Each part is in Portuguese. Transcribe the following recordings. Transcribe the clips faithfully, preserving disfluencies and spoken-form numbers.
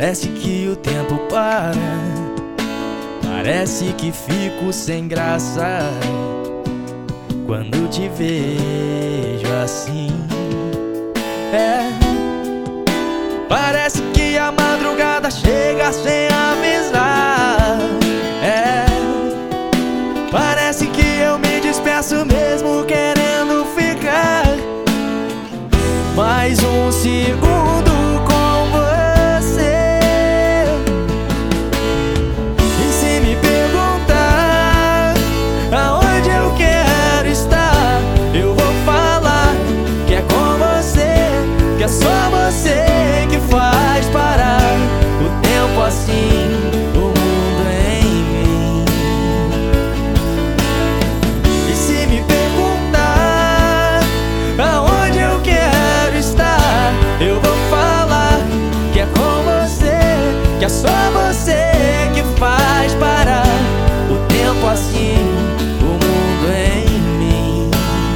Parece que o tempo para, parece que fico sem graça quando te vejo assim. É, parece que a madrugada chega sem avisar. É, parece que eu me despeço mesmo querendo ficar mais um segundo com você. E se me perguntar aonde eu quero estar, eu vou falar que é com você, que é só você que faz parar o tempo assim, o mundo em mim. E se me perguntar aonde eu quero estar, eu vou falar que é com você, que é só você que faz parar o tempo assim, o mundo em mim.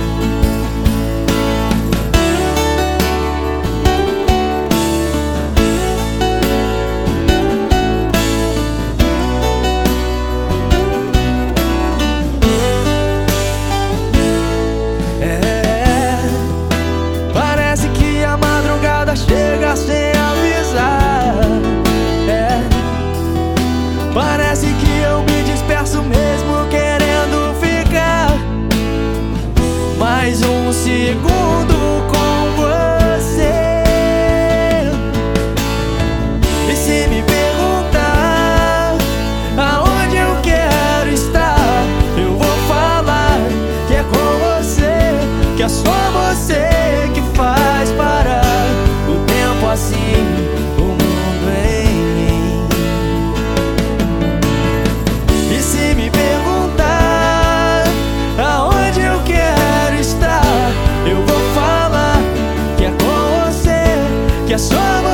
É, parece que a madrugada chega sem avisar. É, parece que eu me disperso mesmo querendo ficar mais um segundo com você. E se me perguntar aonde eu quero estar, eu vou falar que é com você, que é só você que faz parar o tempo assim, o mundo em mim. E se me perguntar aonde eu quero estar, eu vou falar que é com você, que é só